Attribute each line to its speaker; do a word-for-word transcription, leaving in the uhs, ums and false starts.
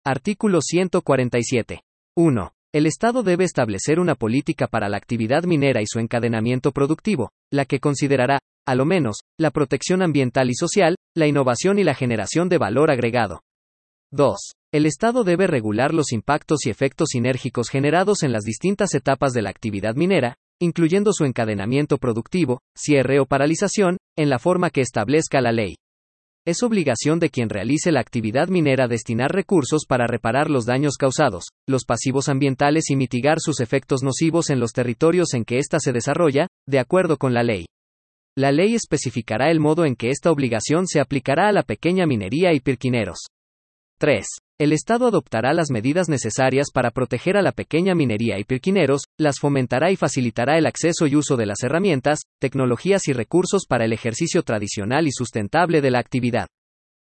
Speaker 1: Artículo ciento cuarenta y siete. uno. El Estado debe establecer una política para la actividad minera y su encadenamiento productivo, la que considerará, a lo menos, la protección ambiental y social, la innovación y la generación de valor agregado. dos. El Estado debe regular los impactos y efectos sinérgicos generados en las distintas etapas de la actividad minera, incluyendo su encadenamiento productivo, cierre o paralización, en la forma que establezca la ley. Es obligación de quien realice la actividad minera destinar recursos para reparar los daños causados, los pasivos ambientales y mitigar sus efectos nocivos en los territorios en que ésta se desarrolla, de acuerdo con la ley. La ley especificará el modo en que esta obligación se aplicará a la pequeña minería y pirquineros. tres. El Estado adoptará las medidas necesarias para proteger a la pequeña minería y pirquineros, las fomentará y facilitará el acceso y uso de las herramientas, tecnologías y recursos para el ejercicio tradicional y sustentable de la actividad.